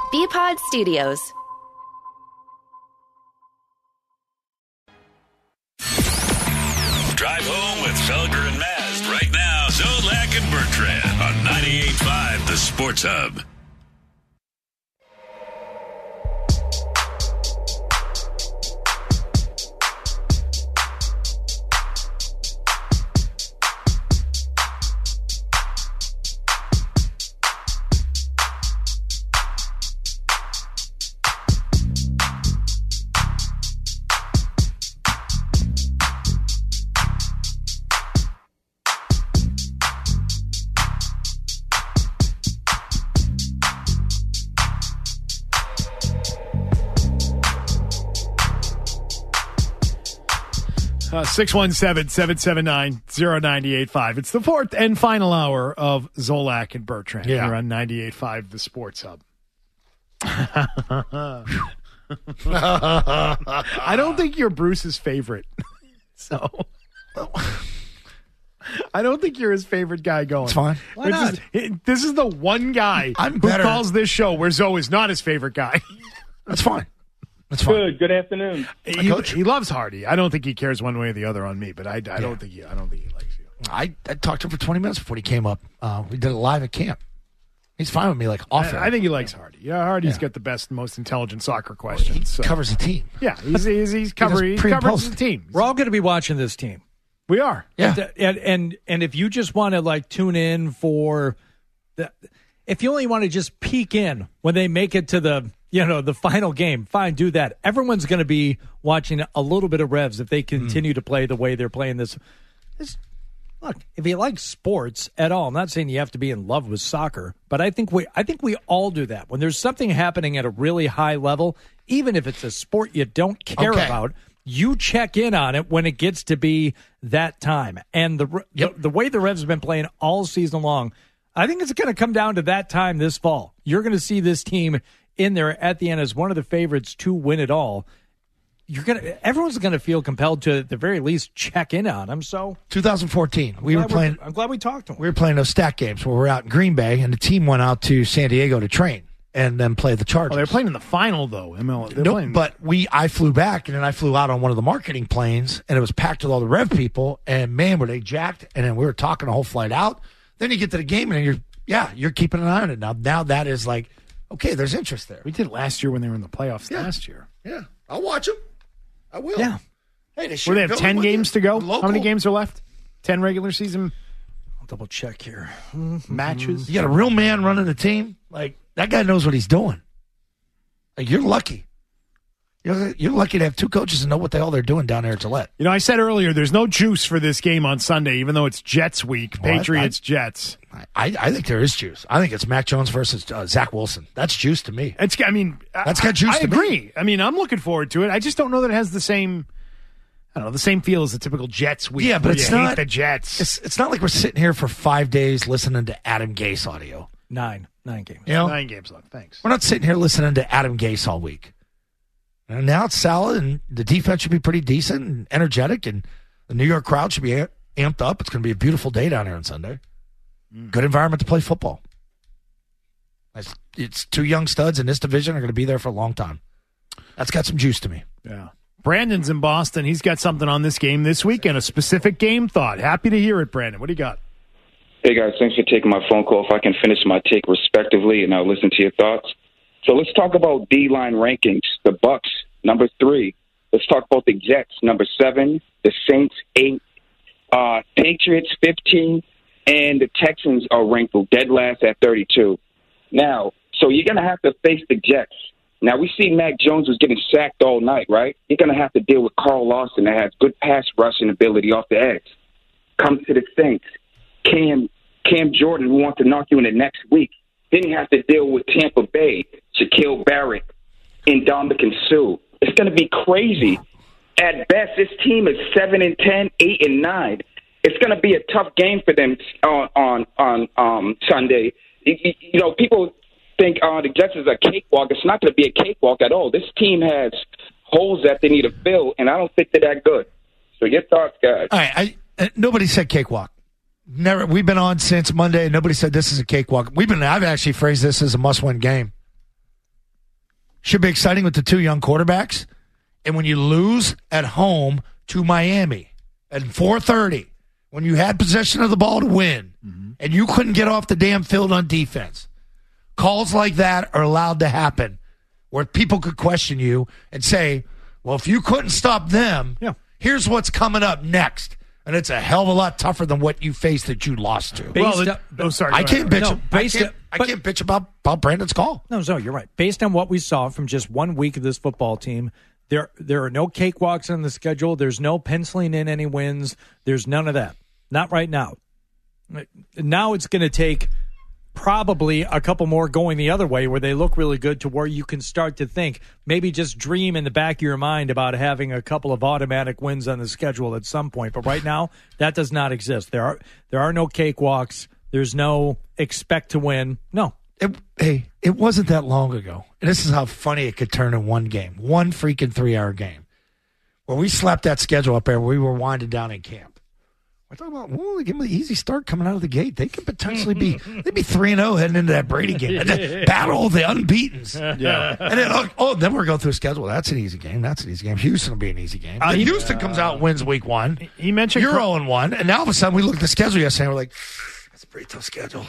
BPod Studios. Drive home with Felger and Mast right now. Zolak and Bertrand on 98.5 The Sports Hub. Uh, 617-779-0985. It's the fourth and final hour of Zolak and Bertrand here on 98.5 The Sports Hub. I don't think you're Bruce's favorite. So I don't think you're his favorite guy going. It's fine. Why not? This is the one guy who calls this show where Zoe is not his favorite guy. That's fine. That's fine. Good afternoon. He loves Hardy. I don't think he cares one way or the other on me, but I don't think he likes you. I talked to him for 20 minutes before he came up. We did it live at camp. He's fine with me, like off. I think he likes Hardy. Yeah, Hardy's got the best, most intelligent soccer questions. He covers the team. Yeah, he covers the team. We're all going to be watching this team. We are. Yeah, and if you just want to like tune in for if you only want to just peek in when they make it to the final game, fine, do that. Everyone's going to be watching a little bit of Revs if they continue to play the way they're playing this. Look, if you like sports at all, I'm not saying you have to be in love with soccer, but I think we all do that. When there's something happening at a really high level, even if it's a sport you don't care about, you check in on it when it gets to be that time. And the way the Revs have been playing all season long, I think it's going to come down to that time this fall. You're going to see this team in there at the end as one of the favorites to win it all. Everyone's going to feel compelled to, at the very least, check in on them. So 2014, I'm glad we talked to them. We were playing those stack games where we're out in Green Bay, and the team went out to San Diego to train and then play the Chargers. Oh, they're playing in the final though. I flew back, and then I flew out on one of the marketing planes, and it was packed with all the Rev people. And man, were they jacked! And then we were talking the whole flight out. Then you get to the game, and you're keeping an eye on it now. Now that is like, okay, there's interest there. We did it last year when they were in the playoffs last year. Yeah, I'll watch them. I will. Yeah. Hey, they have 10 games to go? How many games are left? 10 regular season? I'll double check here. Matches? You got a real man running the team? Like, that guy knows what he's doing. Like, you're lucky. You're lucky to have two coaches and know what the hell they're doing down there at Gillette. I said earlier, there's no juice for this game on Sunday, even though it's Jets week. Patriots-Jets. I think there is juice. I think it's Mac Jones versus Zach Wilson. That's juice to me. That's got juice to me. I agree. I mean, I'm looking forward to it. I just don't know that it has the same feel as the typical Jets week. Yeah, but it's not the Jets. It's not like we're sitting here for 5 days listening to Adam Gase audio. 9 games. 9 games left. Thanks. We're not sitting here listening to Adam Gase all week. And now it's solid, and the defense should be pretty decent and energetic, and the New York crowd should be amped up. It's going to be a beautiful day down here on Sunday. Good environment to play football. It's two young studs in this division are going to be there for a long time. That's got some juice to me. Yeah. Brandon's in Boston. He's got something on this game this week and a specific game thought. Happy to hear it, Brandon. What do you got? Hey, guys. Thanks for taking my phone call. If I can finish my take respectively, and I'll listen to your thoughts. So let's talk about D-line rankings. The Bucks, number 3. Let's talk about the Jets, number 7. The Saints, 8. Patriots, 15. And the Texans are ranked dead last at 32. Now, so you're going to have to face the Jets. Now, we see Mac Jones was getting sacked all night, right? You're going to have to deal with Carl Lawson that has good pass rushing ability off the edge. Comes to the Saints. Cam Jordan, who wants to knock you in the next week. Then you have to deal with Tampa Bay, Shaquille Barrett, and Dominican Sue. It's going to be crazy. At best, this team is 7-10, 8-9. It's going to be a tough game for them on Sunday. People think the Jets is a cakewalk. It's not going to be a cakewalk at all. This team has holes that they need to fill, and I don't think they're that good. So your thoughts, guys? All right, nobody said cakewalk. Never. We've been on since Monday. Nobody said this is a cakewalk. I've actually phrased this as a must-win game. should be exciting with the 2 young quarterbacks. And when you lose at home to Miami at 4:30, when you had possession of the ball to win, and you couldn't get off the damn field on defense, calls like that are allowed to happen where people could question you and say, well, if you couldn't stop them, here's what's coming up next. And it's a hell of a lot tougher than what you faced that you lost to. I can't bitch about Brandon's call. No, you're right. Based on what we saw from just 1 week of this football team, there are no cakewalks on the schedule. There's no penciling in any wins. There's none of that. Not right now. Now it's going to take probably a couple more going the other way where they look really good to where you can start to think, maybe just dream in the back of your mind about having a couple of automatic wins on the schedule at some point. But right now, that does not exist. There are no cakewalks. There's no expect to win. No. It wasn't that long ago. And this is how funny it could turn in one game. One freaking 3-hour game. Where we slapped that schedule up there, we were winding down in camp. We're talking about, give them an easy start coming out of the gate. They could potentially be 3-0 heading into that Brady game. Battle of the unbeatens. Yeah. And then, then we're going through a schedule. That's an easy game. Houston will be an easy game. Houston comes out and wins week 1. He mentioned you're 0-1. And now all of a sudden we look at the schedule yesterday and we're like, that's a pretty tough schedule.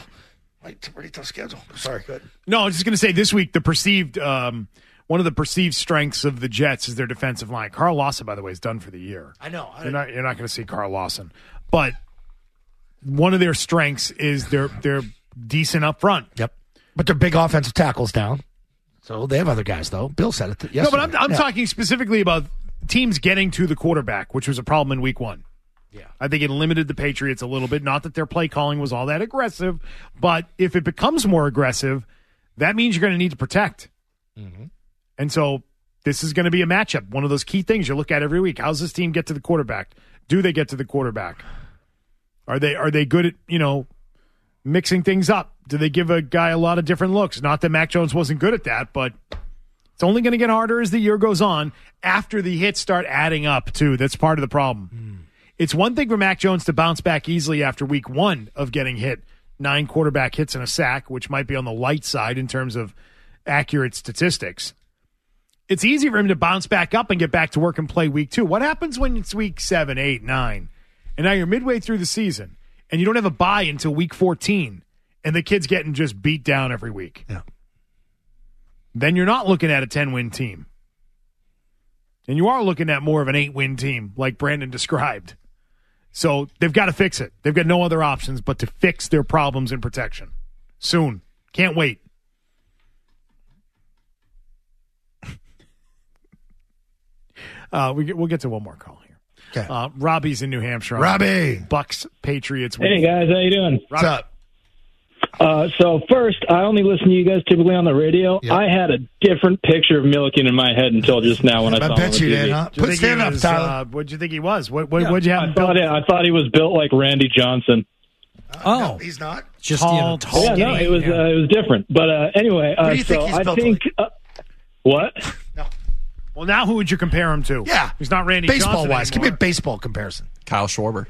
Sorry, good. No, I was just going to say this week, the perceived one of the perceived strengths of the Jets is their defensive line. Carl Lawson, by the way, is done for the year. I know. You're not going to see Carl Lawson. But one of their strengths is they're decent up front. Yep. But their big offensive tackle's down. So they have other guys, though. Bill said it yesterday. No, but I'm talking specifically about teams getting to the quarterback, which was a problem in week 1. Yeah. I think it limited the Patriots a little bit. Not that their play calling was all that aggressive, but if it becomes more aggressive, that means you're going to need to protect. Mm-hmm. And so this is going to be a matchup. One of those key things you look at every week. How's this team get to the quarterback? Do they get to the quarterback? Are they good at, mixing things up? Do they give a guy a lot of different looks? Not that Mac Jones wasn't good at that, but it's only going to get harder as the year goes on after the hits start adding up, too. That's part of the problem. It's one thing for Mac Jones to bounce back easily after week 1 of getting hit. 9 quarterback hits and a sack, which might be on the light side in terms of accurate statistics. It's easy for him to bounce back up and get back to work and play week 2. What happens when it's week 7, 8, 9? And now you're midway through the season, and you don't have a bye until week 14, and the kid's getting just beat down every week. Yeah. Then you're not looking at a 10-win team. And you are looking at more of an 8-win team, like Brandon described. So they've got to fix it. They've got no other options but to fix their problems in protection. Soon. Can't wait. We'll get to one more call here. Okay. Robbie's in New Hampshire. Robbie. Bucks, Patriots. Hey, guys. How you doing? What's up? So first, I only listen to you guys typically on the radio. Yep. I had a different picture of Milliken in my head until just now when I saw him on bet you TV. did, huh? Put stand up, Tyler. What'd you think he was? What'd you have him built? I thought he was built like Randy Johnson. No, he's not. Just tall. Yeah, no, it was different. But anyway, what do you think he's built like? What? No. Well, now who would you compare him to? Yeah. He's not Randy Johnson baseball-wise. anymore. Give me a baseball comparison. Kyle Schwarber.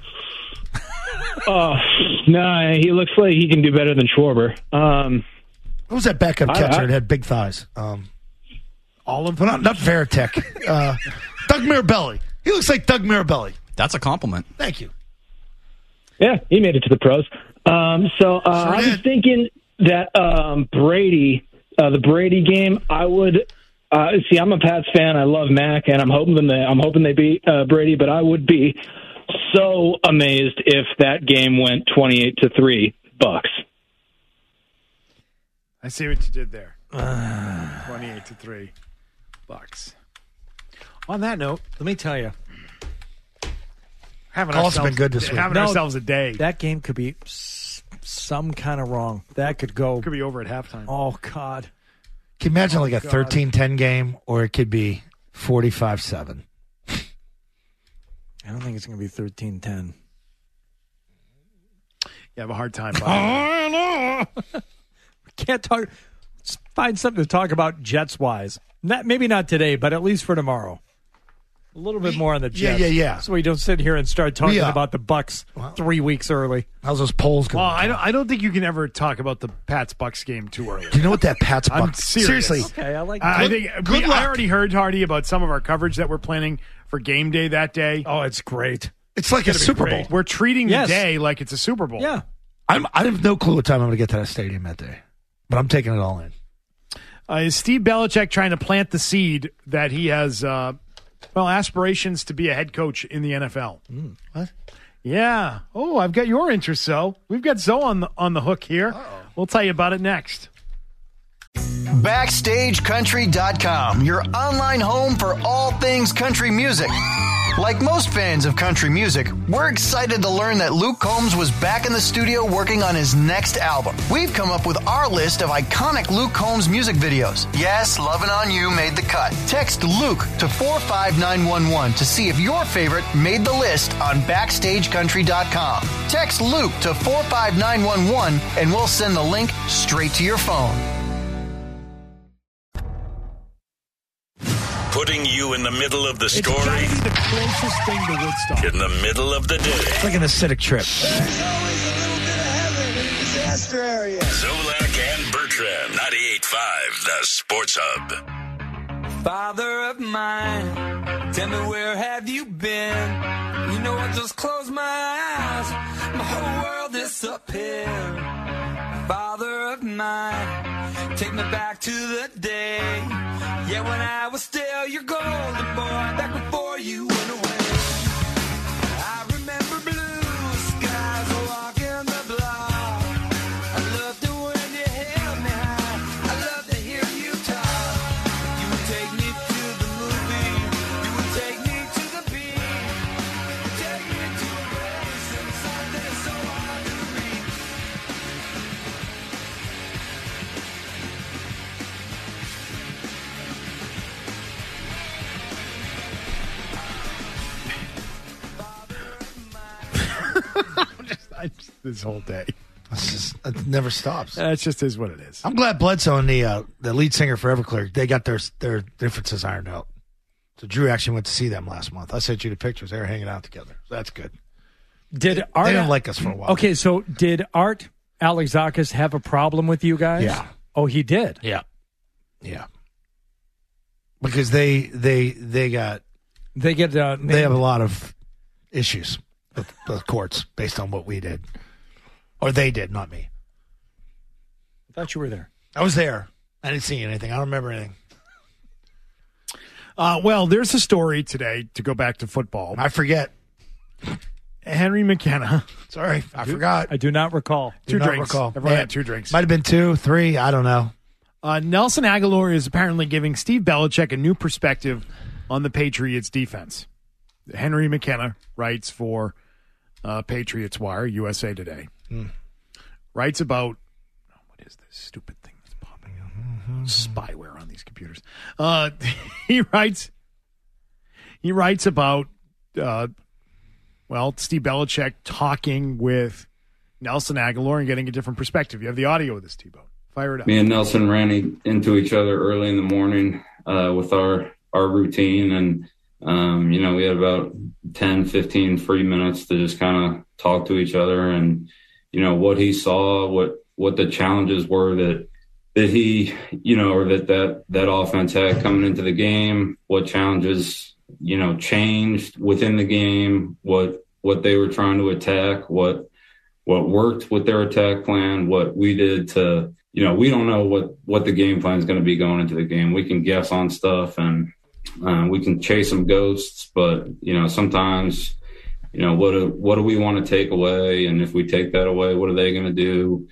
No, he looks like he can do better than Schwarber. Who was that backup catcher that had big thighs? All of them? Well, not Veritek. Doug Mirabelli. He looks like Doug Mirabelli. That's a compliment. Thank you. Yeah, he made it to the pros. I was thinking that Brady, the Brady game, I would see. I'm a Pats fan. I love Mac, and I'm hoping they beat Brady. But I would be so amazed if that game went 28-3 Bucks. I see what you did there. 28-3 Bucks. On that note, let me tell you. Call's been good this week. Having ourselves a day. That game could be some kind of wrong. That could go. Could be over at halftime. Oh, God. Can you imagine like a 13-10 game, or it could be 45-7? I don't think it's going to be 13-10. You have a hard time. I know. We can't talk. Let's find something to talk about Jets-wise. Maybe not today, but at least for tomorrow. A little bit more on the Jets. Yeah. So we don't sit here and start talking about the Bucks 3 weeks early. How's those polls going? Well, I don't think you can ever talk about the Pats-Bucks game too early. Do you know what that Pats I'm Bucks? serious. Seriously. Okay, I like that. I think good luck. I already heard, Hardy, about some of our coverage that we're planning for game day that day. Oh, it's great. It's like a Super Bowl. We're treating Yes. the day like it's a Super Bowl. Yeah. I have no clue what time I'm going to get to that stadium that day, but I'm taking it all in. Is Steve Belichick trying to plant the seed that he has, aspirations to be a head coach in the NFL? What? Yeah. Oh, I've got your interest, Zoe. We've got Zoe on the hook here. Uh-oh. We'll tell you about it next. BackstageCountry.com, your online home for all things country music. Like most fans of country music, we're excited to learn that Luke Combs was back in the studio working on his next album. We've come up with our list of iconic Luke Combs music videos. Yes, Lovin' On You made the cut. Text Luke to 45911 to see if your favorite made the list on BackstageCountry.com. Text Luke to 45911 and we'll send the link straight to your phone. Putting you in the middle of the story. It's gotta be the closest thing to Woodstock. In the middle of the day. It's like an acidic trip. Zolak and Bertrand, 98.5, the Sports Hub. Father of mine, tell me where have you been? You know I just closed my eyes, my whole world is up here. Father of mine, take me back to the day, yeah, when I was still your golden boy, back before you went away. I remember blue skies walking the block. I loved it when you held me high. I love to hear you talk. You would take me to the movie. You would take me to the beach. You would take me to a place and something so hard to reach. This whole day. It never stops. It just is what it is. I'm glad Bledsoe and the lead singer for Everclear, they got their differences ironed out. So Drew actually went to see them last month. I sent you the pictures. They were hanging out together. So that's good. Did Art, they didn't like us for a while. Okay, so did Art Alexakis have a problem with you guys? Yeah. Oh, he did? Yeah. Because they have a lot of issues with the courts based on what we did. Or they did, not me. I thought you were there. I was there. I didn't see anything. I don't remember anything. Well, there's a story today to go back to football. I forget. Henry McKenna. Sorry, I forgot. I do not recall. Two drinks. Everyone had 2 drinks. Might have been 2, 3. I don't know. Nelson Aguilar is apparently giving Steve Belichick a new perspective on the Patriots defense. Henry McKenna writes for Patriots Wire, USA Today. Writes about, what is this stupid thing that's popping up? Spyware on these computers. He writes about, Steve Belichick talking with Nelson Aguilar and getting a different perspective. You have the audio of this, T-Bone. Fire it up. Me and Nelson ran into each other early in the morning with our routine. And, we had about 10, 15 free minutes to just kind of talk to each other and, what he saw, what the challenges were that he, or that offense had coming into the game, what challenges, changed within the game, what they were trying to attack, what worked with their attack plan, what we did to, we don't know what the game plan is going to be going into the game. We can guess on stuff and we can chase some ghosts, but, sometimes, what do we want to take away? And if we take that away, what are they going to do?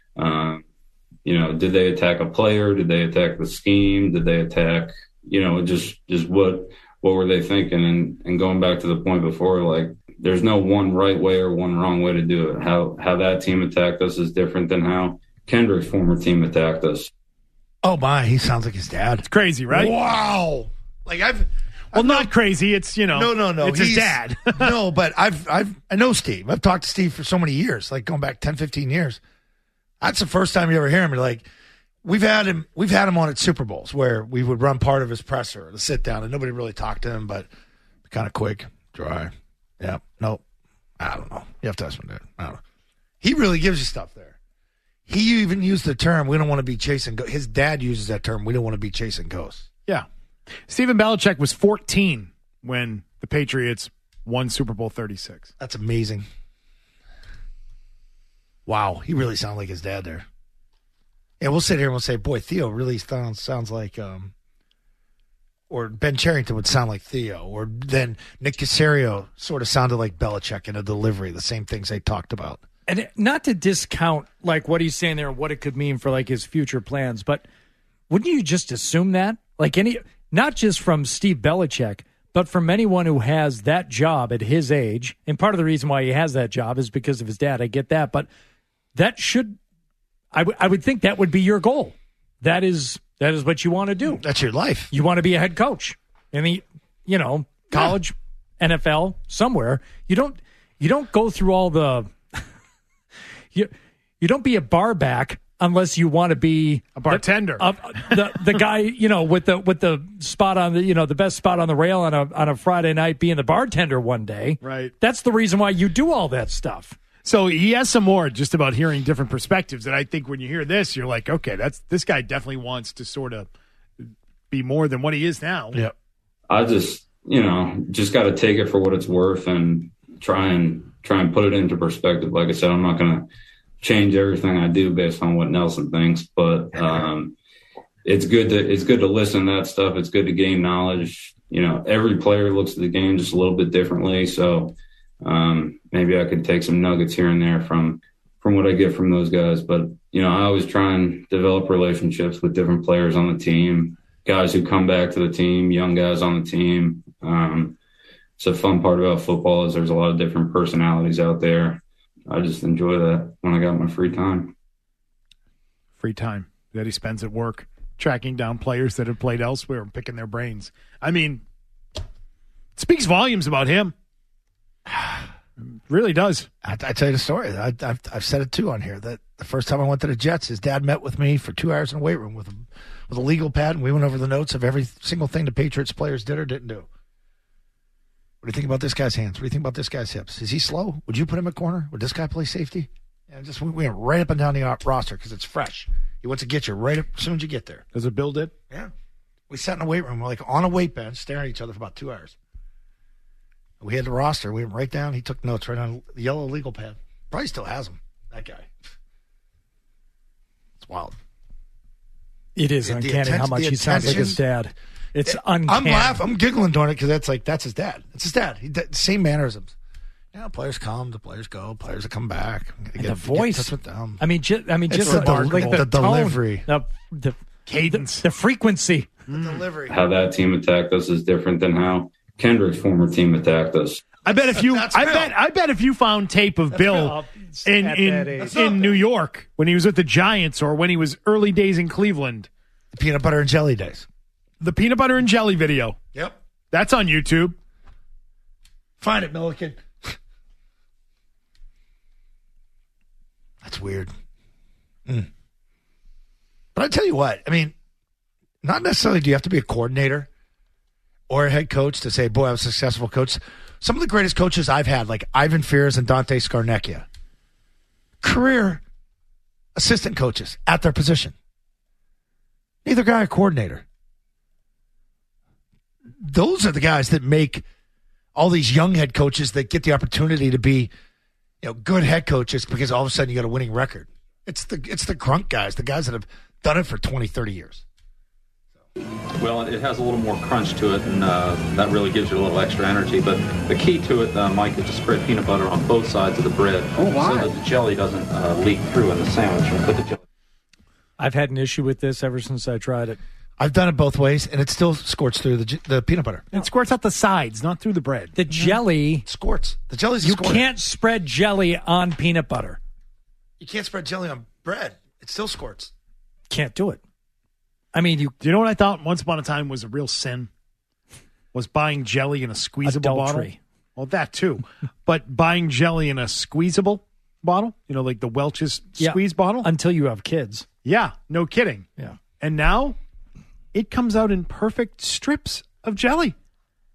Did they attack a player? Did they attack the scheme? Did they attack, just what were they thinking? And going back to the point before, like, there's no one right way or one wrong way to do it. How that team attacked us is different than how Kendrick's former team attacked us. Oh my, he sounds like his dad. It's crazy, right? Wow. Like not crazy. It's, No. It's his dad. No, but I know Steve. I've talked to Steve for so many years, like going back 10, 15 years. That's the first time you ever hear him. Like, we've had him on at Super Bowls where we would run part of his presser, the sit down, and nobody really talked to him, but kind of quick, dry. Yeah, nope. I don't know. You have to ask him that. I don't know. He really gives you stuff there. He even used the term, we don't want to be chasing ghosts. His dad uses that term, we don't want to be chasing ghosts. Yeah. Stephen Belichick was 14 when the Patriots won Super Bowl 36. That's amazing. Wow, he really sounded like his dad there. Yeah, we'll sit here and we'll say, boy, Theo really sounds like, or Ben Cherington would sound like Theo, or then Nick Caserio sort of sounded like Belichick in a delivery, the same things they talked about. And not to discount like what he's saying there and what it could mean for like his future plans, but wouldn't you just assume that? Like not just from Steve Belichick, but from anyone who has that job at his age, and part of the reason why he has that job is because of his dad. I get that, but that should, I would think that would be your goal. That is what you want to do. That's your life. You want to be a head coach. I mean, college, NFL, somewhere. You don't go through all the. You don't be a bar back unless you want to be a bartender. The guy, with the spot on the best spot on the rail on a Friday night, being the bartender one day. Right. That's the reason why you do all that stuff. So he has some more just about hearing different perspectives. And I think when you hear this, you're like, okay, this guy definitely wants to sort of be more than what he is now. Yeah. I just got to take it for what it's worth and try and put it into perspective. Like I said, I'm not going to change everything I do based on what Nelson thinks, but it's good to listen to that stuff. It's good to gain knowledge. Every player looks at the game just a little bit differently. So maybe I could take some nuggets here and there from what I get from those guys. But, I always try and develop relationships with different players on the team, guys who come back to the team, young guys on the team. It's a fun part about football is there's a lot of different personalities out there. I just enjoy that when I got my free time. Free time that he spends at work, tracking down players that have played elsewhere and picking their brains. I mean, it speaks volumes about him. Really does. I tell you the story. I've said it too on here that the first time I went to the Jets, his dad met with me for 2 hours in the weight room with a legal pad, and we went over the notes of every single thing the Patriots players did or didn't do. What do you think about this guy's hands? What do you think about this guy's hips? Is he slow? Would you put him at corner? Would this guy play safety? And we went right up and down the roster because it's fresh. He wants to get you right up as soon as you get there. Does it build it? Yeah. We sat in the weight room, we're like on a weight bench, staring at each other for about 2 hours. We had the roster. We went right down. He took notes right on the yellow legal pad. Probably still has them. That guy. It's wild. It is uncanny how much he sounds like his dad. It's uncanny. I'm laughing. I'm giggling during it because that's his dad. It's his dad. Same mannerisms. Players come, the players go, players that come back. And the voice. With them. Just the delivery, the cadence, the frequency, the delivery. How that team attacked us is different than how Kendrick's former team attacked us. I bet if you found tape of Bill in New York when he was with the Giants or when he was early days in Cleveland, the peanut butter and jelly days. The peanut butter and jelly video. Yep. That's on YouTube. Find it, Milliken. That's weird. But I tell you what, I mean, not necessarily do you have to be a coordinator or a head coach to say, boy, I was a successful coach. Some of the greatest coaches I've had, like Ivan Fears and Dante Scarnecchia, career assistant coaches at their position. Neither guy a coordinator. Those are the guys that make all these young head coaches that get the opportunity to be, good head coaches because all of a sudden you got a winning record. It's the grunt guys, the guys that have done it for 20, 30 years. Well, it has a little more crunch to it, and that really gives you a little extra energy. But the key to it, Mike, is to spread peanut butter on both sides of the bread so that the jelly doesn't leak through in the sandwich. And put the jelly. I've had an issue with this ever since I tried it. I've done it both ways, and it still squirts through the peanut butter. It squirts out the sides, not through the bread. The jelly squirts. The jelly's you can't spread jelly on peanut butter. You can't spread jelly on bread. It still squirts. Can't do it. I mean, do you know what I thought once upon a time was a real sin? Was buying jelly in a squeezable bottle. Well, that too. But buying jelly in a squeezable bottle, like the Welch's squeeze bottle. Until you have kids. Yeah, no kidding. Yeah. And now it comes out in perfect strips of jelly.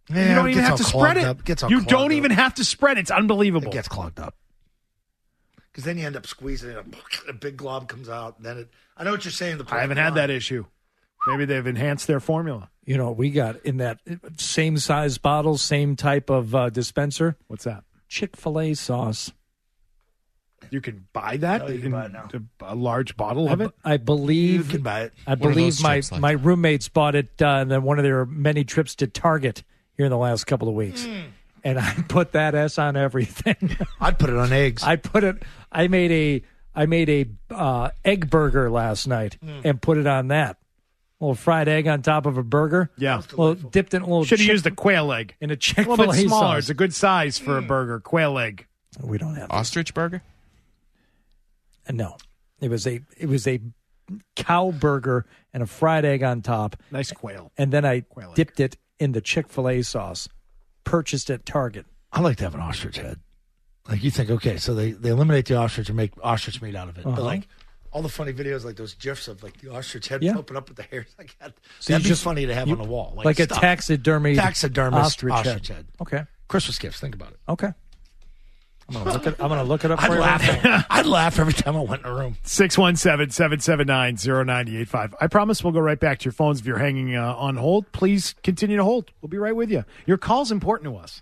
Yeah, you don't it even gets have all to spread clogged it. up. It gets all You clogged don't up. even have to spread it. It's unbelievable. It gets clogged up. Because then you end up squeezing it. A big glob comes out. And then I know what you're saying. I haven't had that issue. Maybe they've enhanced their formula. You know, we got in that same size bottle, same type of dispenser. What's that? Chick-fil-A sauce. You can buy that? you can buy it now. A large bottle of it? I believe You can buy it. I What are believe those my chips like? my roommates bought it on one of their many trips to Target here in the last couple of weeks, and I put that S on everything. I'd put it on eggs. I made a egg burger last night and put it on that. A little fried egg on top of a burger. Yeah. Well, dipped in a little. Should have used a quail egg. in a A Chick-fil-A little bit smaller. sauce. It's a good size for a burger. Quail egg. We don't have that. Ostrich burger? No, it was a cow burger and a fried egg on top, Nice quail. and then I Quail egg. dipped it in the Chick-fil-A sauce. Purchased at Target. I like to have an ostrich head. Like you think, okay, so they eliminate the ostrich and make ostrich meat out of it. But like all the funny videos, like those gifs of like the ostrich head Yeah. popping up with the hairs like that. So That'd you be just- funny to have you- on the wall. Like a stuff. taxidermist Taxidermist ostrich head. Okay. Christmas gifts. Think about it. Okay. I'm gonna look it up. I'd for you right laugh. now. I'd laugh every time I went in a room. 617-779-0985. I promise we'll go right back to your phones if you're hanging on hold. Please continue to hold. We'll be right with you. Your call's important to us.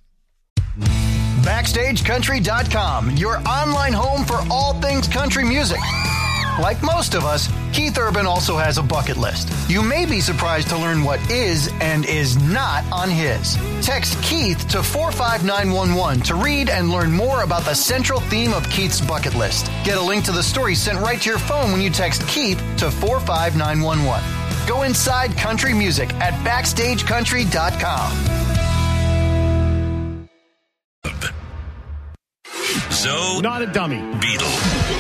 BackstageCountry.com, your online home for all things country music. Like most of us, Keith Urban also has a bucket list. You may be surprised to learn what is and is not on his. Text Keith to 45911 to read and learn more about the central theme of Keith's bucket list. Get a link to the story sent right to your phone when you text Keith to 45911. Go inside country music at BackstageCountry.com. Not a dummy. Beetle.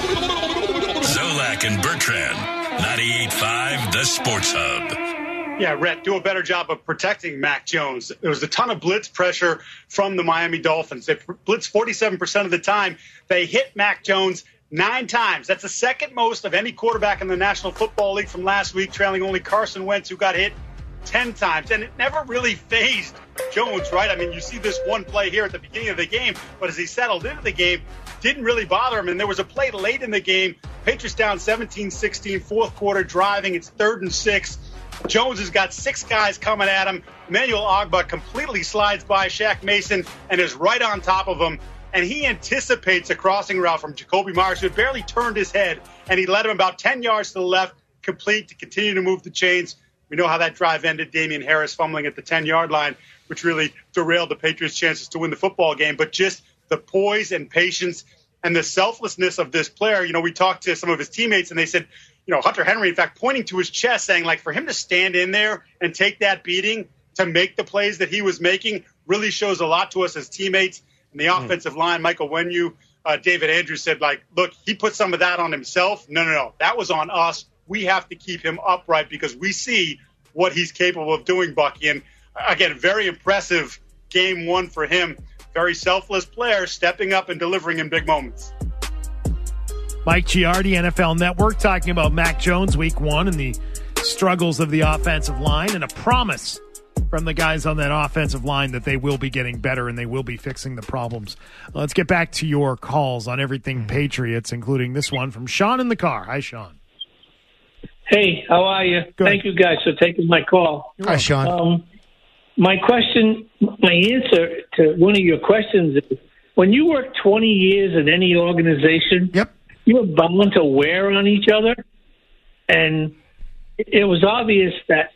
Zolak and Bertrand. 98.5 The Sports Hub. Yeah, Rhett, do a better job of protecting Mac Jones. There was a ton of blitz pressure from the Miami Dolphins. They blitzed 47% of the time. They hit Mac Jones 9 times. That's the second most of any quarterback in the National Football League from last week, trailing only Carson Wentz, who got hit 10 times. And it never really phased Jones, right? I mean, you see this one play here at the beginning of the game, but as he settled into the game, didn't really bother him. And there was a play late in the game. Patriots down 17-16, fourth quarter driving. It's 3rd and 6. Jones has got 6 guys coming at him. Emmanuel Ogbah completely slides by Shaq Mason and is right on top of him. And he anticipates a crossing route from Jacoby Myers, who had barely turned his head, and he led him about 10 yards to the left, complete to continue to move the chains. We know how that drive ended. Damian Harris fumbling at the 10-yard line, which really derailed the Patriots' chances to win the football game. But just the poise and patience and the selflessness of this player. You know, we talked to some of his teammates, and they said, you know, Hunter Henry, in fact, pointing to his chest, saying, like, for him to stand in there and take that beating to make the plays that he was making really shows a lot to us as teammates. And the offensive line, Michael Wenyu, David Andrews said, like, look, he put some of that on himself. No. That was on us. We have to keep him upright because we see what he's capable of doing, Bucky. And, again, very impressive game one for him. Very selfless player stepping up and delivering in big moments. Mike Giardi, NFL Network, talking about Mac Jones week 1 and the struggles of the offensive line and a promise from the guys on that offensive line that they will be getting better and they will be fixing the problems. Let's get back to your calls on everything Patriots, including this one from Sean in the car. Hi, Sean. Hey, how are you? Good. Thank you guys for taking my call. Hi, Sean. My answer to one of your questions is, when you work 20 years in any organization, Yep. you're bound to wear on each other. And it was obvious that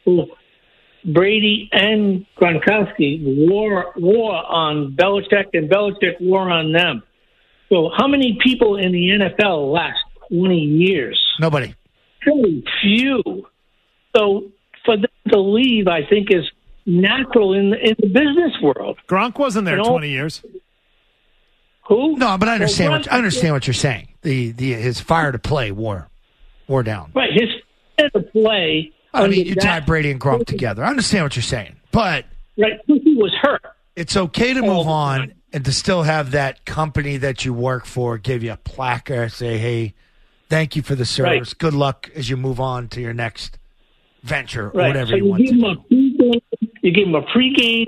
Brady and Gronkowski wore on Belichick, and Belichick wore on them. So how many people in the NFL last 20 years? Nobody. Very few. So for them to leave, I think, is natural in the business world. Gronk wasn't there You know, 20 years. Who? No, but I understand. Well, I understand what you're saying. His fire to play wore down. Right, his to play. I mean, you tie Brady and Gronk together. I understand what you're saying, but right, he was hurt. it's okay to move on and to still have that company that you work for give you a plaque or say, "Hey, thank you for the service. Right. Good luck as you move on to your next venture or Right, whatever so you want give to him do." you give him a pregame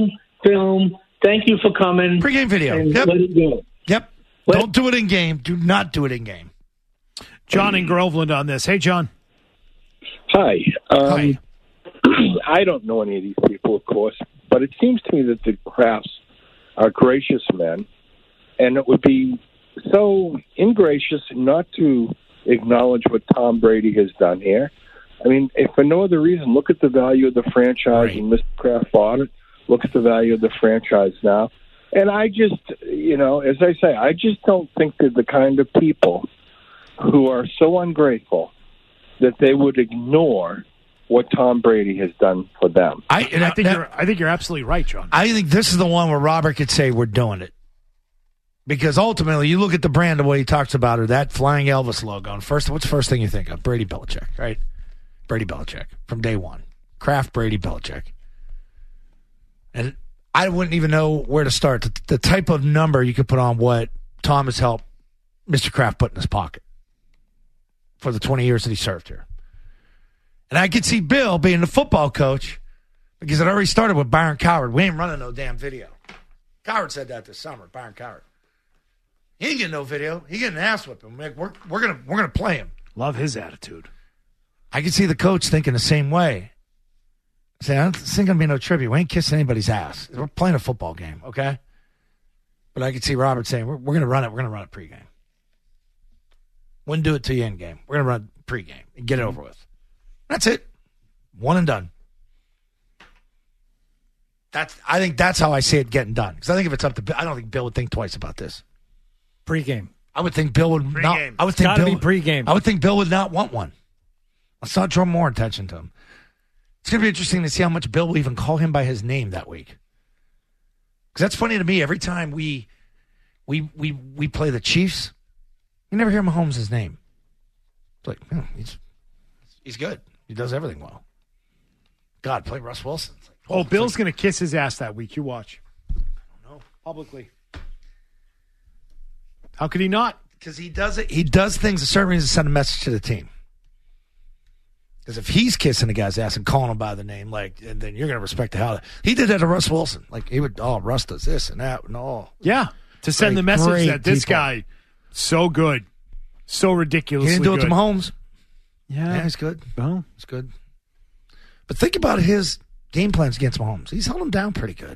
film. Thank you for coming. Pregame video. And Yep. let it go. Yep. Don't do it in game. Do not do it in game. John in Groveland on this. Hey, John. Hi. Hi. I don't know any of these people, of course, but it seems to me that the Krafts are gracious men, and it would be so ingracious not to acknowledge what Tom Brady has done here. I mean, if for no other reason, look at the value of the franchise, and Mr. Kraft bought it. Look at the value of the franchise now. And I just, as I say, I just don't think they're the kind of people who are so ungrateful that they would ignore what Tom Brady has done for them. I think you're absolutely right, John. I think this is the one where Robert could say we're doing it. Because ultimately, you look at the brand, the way he talks about her, that flying Elvis logo. And what's the first thing you think of? Brady Belichick, right? Brady Belichick from day one. Kraft, Brady, Belichick. And I wouldn't even know where to start. The type of number you could put on what Tom has helped Mr. Kraft put in his pocket for the 20 years that he served here. And I could see Bill being the football coach because it already started with Byron Coward. We ain't running no damn video. Coward said that this summer, Byron Coward. He ain't getting no video. He getting an ass whipping. We're gonna play him. Love his attitude. I can see the coach thinking the same way. Saying, this ain't gonna be no tribute. We ain't kissing anybody's ass. We're playing a football game, okay? But I could see Robert saying, we're gonna run it. We're gonna run it pregame. Wouldn't do it till you end game. We're gonna run pregame and get it over with. That's it. One and done. I think that's how I see it getting done. Because I think if it's up to Bill, I don't think Bill would think twice about this. Pregame. I would think Bill would not. I would think Gotta Bill be pregame. I would think Bill would not want one. Let's not draw more attention to him. It's going to be interesting to see how much Bill will even call him by his name that week. Because that's funny to me. Every time we play the Chiefs, you never hear Mahomes' name. It's like, he's good. He does everything well. God, play Russ Wilson. Like, Bill's going to kiss his ass that week. You watch. I don't know. Publicly. How could he not? Because he does it. He does things a certain reason to send a message to the team. Because if he's kissing the guy's ass and calling him by the name, and then you're going to respect the hell. He did that to Russ Wilson. Like, he would, Russ does this and that and all. Yeah. To send the message that this guy, so good, so ridiculously good. He didn't do it to Mahomes. Yeah, he's good. Well, he's good. But think about his game plans against Mahomes. He's held him down pretty good.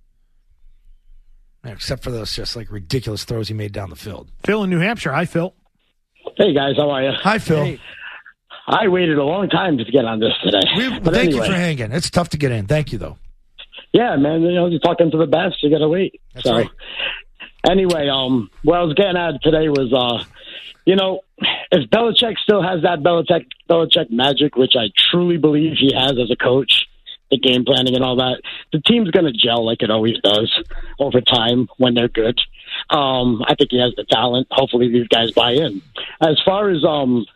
Yeah, except for those just ridiculous throws he made down the field. Phil in New Hampshire. Hi, Phil. Hey, guys. How are you? Hi, Phil. Hey. I waited a long time to get on this today. Thank you for hanging. It's tough to get in. Thank you, though. Yeah, man. You're talking to the best. You got to wait. That's right. Anyway, what I was getting at today was, if Belichick still has that Belichick magic, which I truly believe he has as a coach, the game planning and all that, the team's going to gel like it always does over time when they're good. I think he has the talent. Hopefully these guys buy in. As far as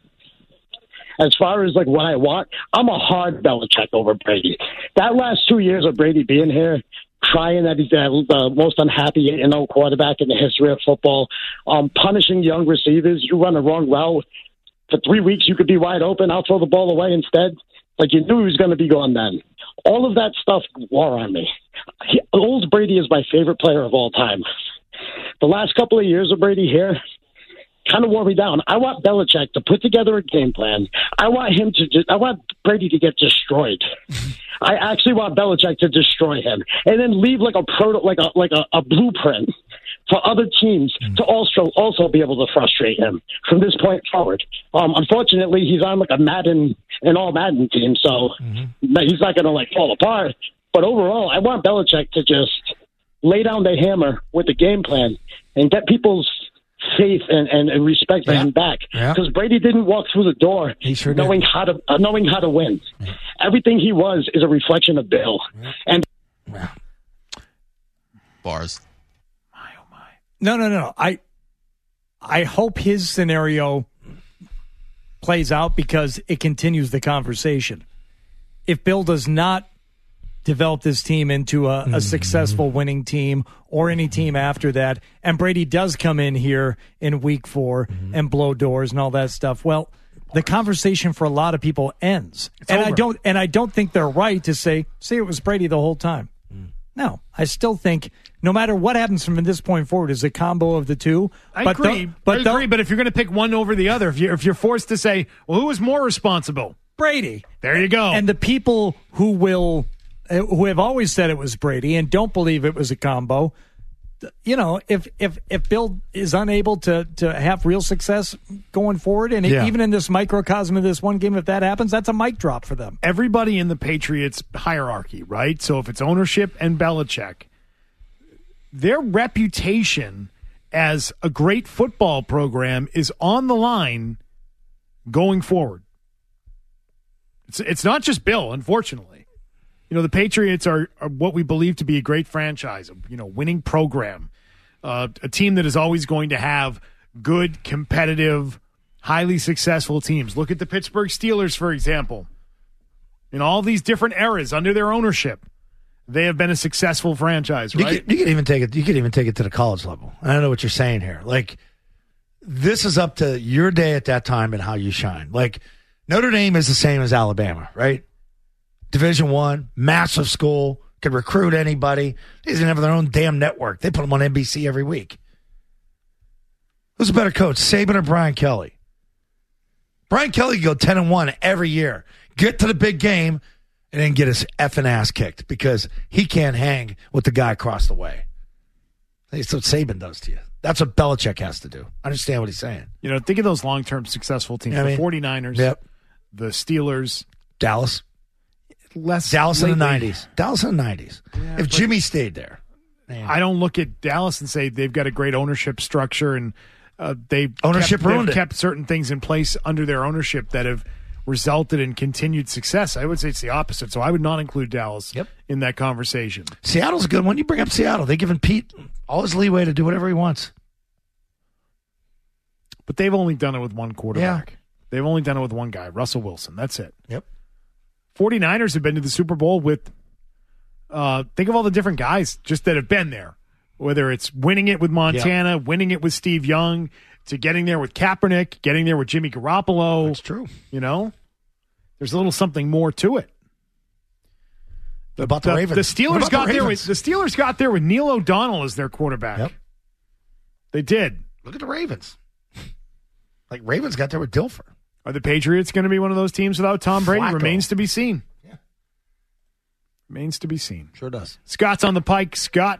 what I want, I'm a hard Belichick over Brady. That last 2 years of Brady being here, crying that he's the most unhappy 8-0 quarterback in the history of football, punishing young receivers. You run the wrong route. For 3 weeks, you could be wide open. I'll throw the ball away instead. Like you knew he was going to be gone then. All of that stuff wore on me. Old Brady is my favorite player of all time. The last couple of years of Brady here kind of wore me down. I want Belichick to put together a game plan. I want Brady to get destroyed. I actually want Belichick to destroy him and then leave like a blueprint for other teams to also be able to frustrate him from this point forward. Unfortunately, he's on an all Madden team, so he's not going to fall apart. But overall, I want Belichick to just lay down the hammer with the game plan and get people's faith and respect for him back. Because Brady didn't walk through the door knowing how to win. Everything he was is a reflection of Bill. And bars. No. I hope his scenario plays out because it continues the conversation. If Bill does not develop this team into a successful winning team or any team after that, and Brady does come in here in week 4 and blow doors and all that stuff, well, the conversation for a lot of people ends. I don't think they're right to say it was Brady the whole time. No, I still think no matter what happens from this point forward is a combo of the two. I agree. But if you're going to pick one over the other, if you're forced to say, well, who was more responsible? Brady. There you go. And the people who have always said it was Brady and don't believe it was a combo, if Bill is unable to have real success going forward, and even in this microcosm of this one game, if that happens, that's a mic drop for them. Everybody in the Patriots hierarchy, right? So if it's ownership and Belichick, their reputation as a great football program is on the line going forward. It's not just Bill, unfortunately. The Patriots are what we believe to be a great franchise, winning program, a team that is always going to have good, competitive, highly successful teams. Look at the Pittsburgh Steelers, for example. In all these different eras under their ownership, they have been a successful franchise, right? You could even take it. You could even take it to the college level. I don't know what you're saying here. Like, this is up to your day at that time and how you shine. Like, Notre Dame is the same as Alabama, right? Division I, massive school, could recruit anybody. They didn't have their own damn network. They put them on NBC every week. Who's a better coach, Saban or Brian Kelly? Brian Kelly could go 10-1 every year, get to the big game, and then get his effing ass kicked because he can't hang with the guy across the way. That's what Saban does to you. That's what Belichick has to do. I understand what he's saying. Think of those long-term successful teams. The 49ers, the Steelers. Dallas in the 90s. Dallas in the 90s. Yeah, if Jimmy stayed there. Man. I don't look at Dallas and say they've got a great ownership structure and they've kept certain things in place under their ownership that have resulted in continued success. I would say it's the opposite. So I would not include Dallas in that conversation. Seattle's a good one. You bring up Seattle. They've given Pete all his leeway to do whatever he wants. But they've only done it with one quarterback. Yeah. They've only done it with one guy, Russell Wilson. That's it. Yep. 49ers have been to the Super Bowl with, think of all the different guys just that have been there. Whether it's winning it with Montana, winning it with Steve Young, to getting there with Kaepernick, getting there with Jimmy Garoppolo. That's true. There's a little something more to it. About the Ravens. The Steelers got there with Neil O'Donnell as their quarterback. Yep. They did. Look at the Ravens. Like, Ravens got there with Dilfer. Are the Patriots going to be one of those teams without Tom Brady? Flacco. Remains to be seen. Yeah. Remains to be seen. Sure does. Scott's on the pike. Scott.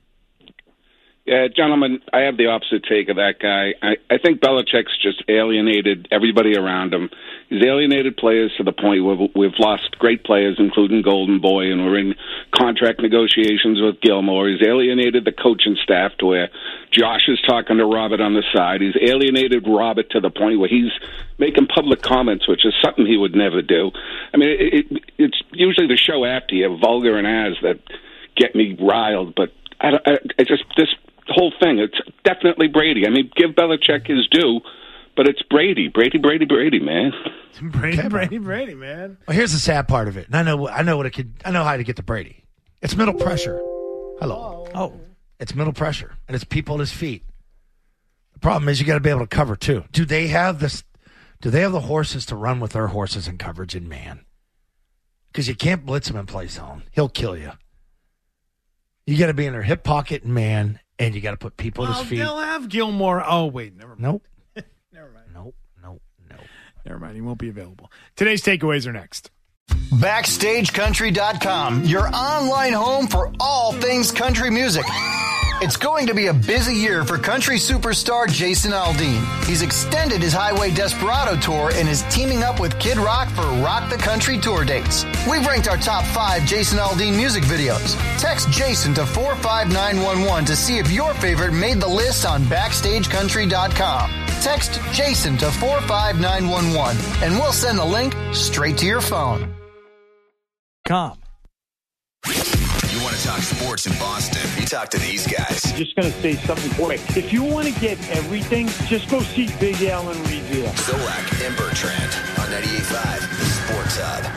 Yeah, gentlemen, I have the opposite take of that guy. I think Belichick's just alienated everybody around him. He's alienated players to the point where we've lost great players, including Golden Boy, and we're in contract negotiations with Gilmore. He's alienated the coaching staff to where Josh is talking to Robert on the side. He's alienated Robert to the point where he's making public comments, which is something he would never do. I mean, it's usually the show after you, vulgar and ass, that get me riled, but I just this whole thing, it's definitely Brady. I mean, give Belichick his due, but it's Brady, man. Brady, man. Well, here's the sad part of it, and I know how to get to Brady. It's middle pressure. Hello. Oh, it's middle pressure, and it's people at his feet. The problem is you got to be able to cover too. Do they have this? Do they have the horses to run with their horses in coverage in man? Because you can't blitz him in play zone; he'll kill you. You got to be in their hip pocket and man. And you got to put people at his feet. They'll have Gilmore. Oh, wait. Never mind. Nope. Never mind. Nope. Never mind. He won't be available. Today's takeaways are next. BackstageCountry.com, your online home for all things country music. It's going to be a busy year for country superstar Jason Aldean. He's extended his Highway Desperado tour and is teaming up with Kid Rock for Rock the Country tour dates. We've ranked our top 5 Jason Aldean music videos. Text Jason to 45911 to see if your favorite made the list on BackstageCountry.com. Text Jason to 45911 and we'll send the link straight to your phone. You want to talk sports in Boston? You talk to these guys. I'm just going to say something quick. If you want to get everything, just go see Big Al and Reveal. Zolak and Bertrand on 98.5 The Sports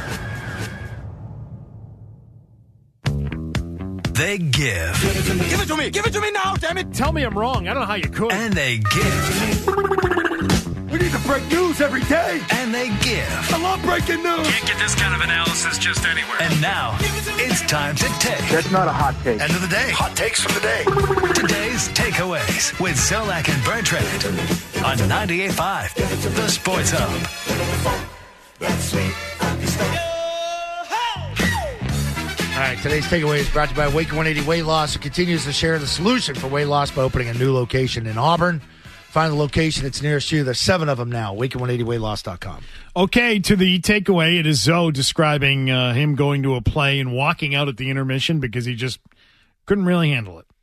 Hub. They give. Give it to me now, damn it. Tell me I'm wrong. I don't know how you could. And they give. We need to break news every day. And they give. I love breaking news. Can't get this kind of analysis just anywhere. And now, it's time to take. That's not a hot take. End of the day. Hot takes from the day. Today's takeaways with Zolak and Bertrand on 98.5, The Sports Hub. All right, today's takeaway is brought to you by Wake 180 Weight Loss, who continues to share the solution for weight loss by opening a new location in Auburn. Find the location that's nearest you. There's 7 of them now. Wake180weightloss.com. Okay, to the takeaway, it is Zoe describing him going to a play and walking out at the intermission because he just couldn't really handle it.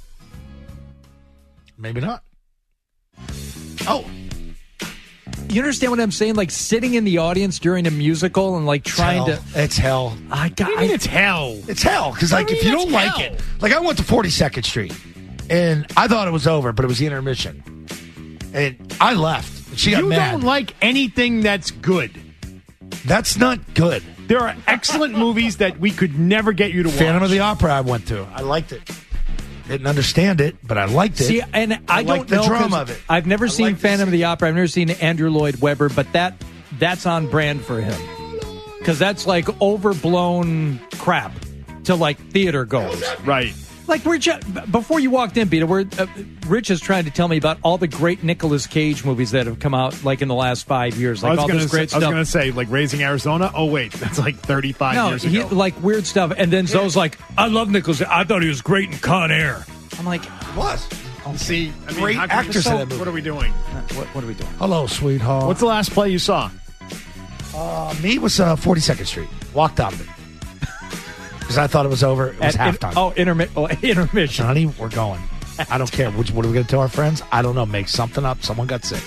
Maybe not. Oh. You understand what I'm saying? Like sitting in the audience during a musical and like trying to. It's hell. It's hell. It's hell. Because like if you don't like it, like I went to 42nd Street and I thought it was over, but it was the intermission, and I left. She got mad. You don't like anything that's good. That's not good. There are excellent movies that we could never get you to watch. Phantom of the Opera I went to. I liked it. Didn't understand it, but I liked it. See, and I don't liked the know drama of it. I've never seen Phantom of the Opera. I've never seen Andrew Lloyd Webber, but that's on brand for him because that's like overblown crap to like theater goers. Right. Like before you walked in, Peter, Rich is trying to tell me about all the great Nicolas Cage movies that have come out like in the last 5 years. Like all this great stuff. I was going to say like Raising Arizona. Oh wait, that's like 35 years ago. Like weird stuff. And then Zoe's like, I love Nicolas. I thought he was great in Con Air. I'm like, it was. See, I mean, great actors in that movie. What are we doing? What are we doing? Hello, sweetheart. What's the last play you saw? Me was 42nd Street. Walked out of it. Because I thought it was over. It was halftime. Intermission. Honey, we're going. I don't care. What are we going to tell our friends? I don't know. Make something up. Someone got sick.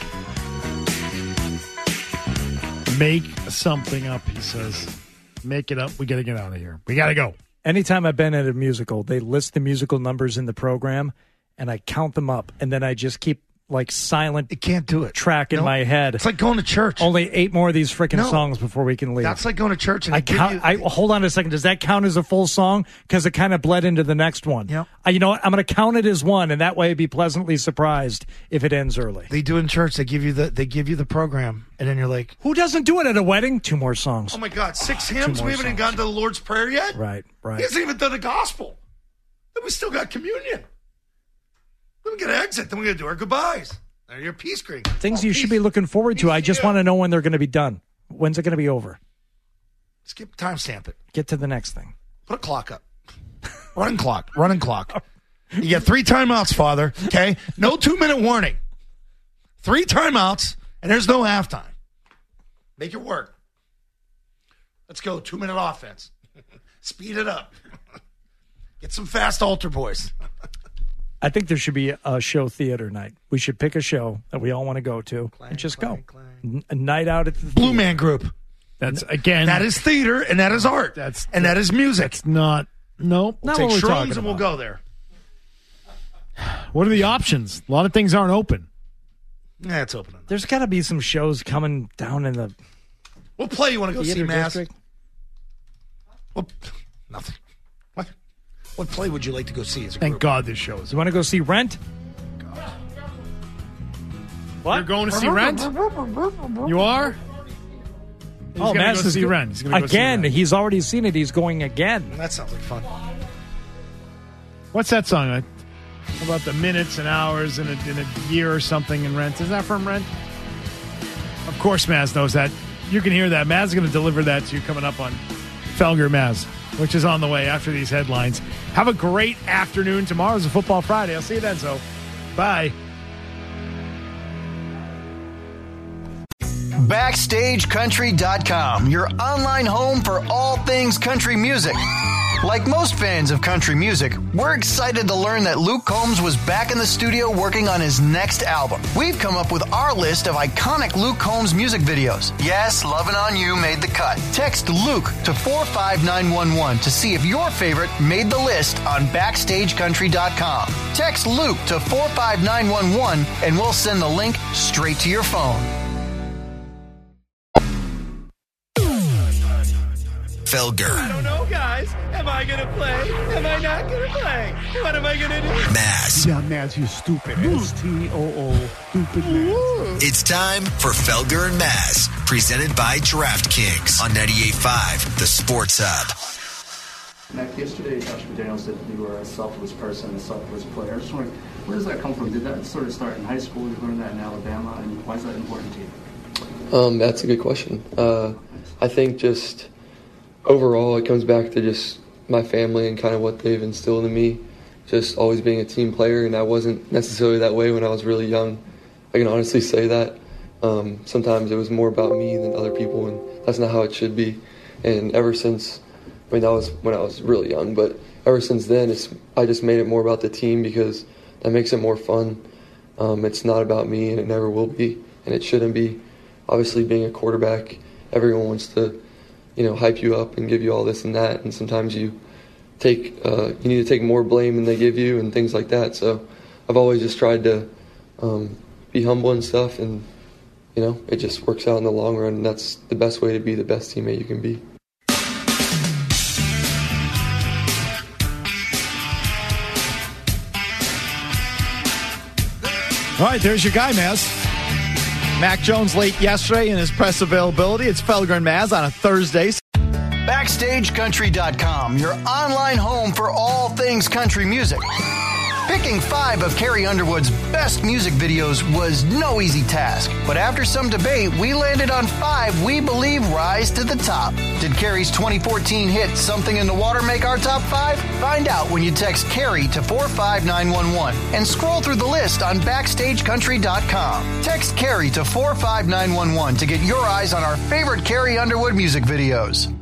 Make something up, he says. Make it up. We got to get out of here. We got to go. Anytime I've been at a musical, they list the musical numbers in the program, and I count them up, and then I just keep like silent. You can't do it. Track in my head. It's like going to church. Only 8 more of these freaking songs before we can leave. That's like going to church. And hold on a second. Does that count as a full song? Because it kind of bled into the next one. Yep. You know what? I'm going to count it as one, and that way I'd be pleasantly surprised if it ends early. They do in church. They give you the program, and then you're like, who doesn't do it at a wedding? 2 more songs. Oh my God, 6 hymns. We haven't even gotten to the Lord's Prayer yet. Right. He hasn't even done the gospel. Then we still got communion. Then we got to exit. Then we got to do our goodbyes. They're your peace cream. Things you should be looking forward to. I just want to know when they're going to be done. When's it going to be over? Skip timestamp it. Get to the next thing. Put a clock up. Running clock. You get 3 timeouts, Father. Okay? No 2-minute warning. 3 timeouts, and there's no halftime. Make it work. Let's go. 2-minute offense. Speed it up. Get some fast altar boys. I think there should be a show theater night. We should pick a show that we all want to go to and just go. A night out at the Blue Man Group. That's again. That is theater and that is art. That is music. It's not. Nope. We'll take shrooms and we'll go there. What are the options? A lot of things aren't open. Yeah, it's open. There's got to be some shows coming down in the. What play you want to go see, Mass? Well, nothing. What play would you like to go see? Thank God this show is. You want to go see Rent? What? You're going to see Rent? You are? Oh, Mass is see Rent. He's gonna go again. See Rent. He's already seen it. He's going again. That sounds like fun. What's that song? About the minutes and hours in a year or something in Rent. Is that from Rent? Of course, Maz knows that. You can hear that. Maz is going to deliver that to you coming up on Felger Maz, which is on the way after these headlines. Have a great afternoon. Tomorrow's a Football Friday. I'll see you then, so bye. BackstageCountry.com, your online home for all things country music. Like most fans of country music, we're excited to learn that Luke Combs was back in the studio working on his next album. We've come up with our list of iconic Luke Combs music videos. Yes, Lovin' On You made the cut. Text Luke to 45911 to see if your favorite made the list on BackstageCountry.com. Text Luke to 45911 and we'll send the link straight to your phone. Felger. I don't know, guys. guys. Am I going to play? Am I not going to play? What am I going to do? Maz. Yeah, Maz, you stupid. S-T-O-O. Stupid Maz. It's time for Felger and Maz, presented by DraftKings on 98.5, the Sports Hub. Mac, yesterday Josh McDaniels said you were a selfless person, a selfless player. I'm just wondering, where does that come from? Did that sort of start in high school? You learned that in Alabama, and why is that important to you? That's a good question. I think just overall it comes back to just my family and kind of what they've instilled in me, just always being a team player, and I wasn't necessarily that way when I was really young. I can honestly say that. Sometimes it was more about me than other people, and that's not how it should be. And ever since, that was when I was really young, but ever since then, I just made it more about the team because that makes it more fun. It's not about me, and it never will be, and it shouldn't be. Obviously, being a quarterback, everyone wants to, hype you up and give you all this and that, and sometimes you need to take more blame than they give you and things like that. So I've always just tried to be humble and stuff, and it just works out in the long run, and that's the best way to be the best teammate you can be. All right, there's your guy, Maz. Mac Jones late yesterday in his press availability. It's Felger and Maz on a Thursday. BackstageCountry.com, your online home for all things country music. Picking 5 of Carrie Underwood's best music videos was no easy task, but after some debate, we landed on 5 we believe rise to the top. Did Carrie's 2014 hit Something in the Water make our top 5? Find out when you text Carrie to 45911 and scroll through the list on BackstageCountry.com. Text Carrie to 45911 to get your eyes on our favorite Carrie Underwood music videos.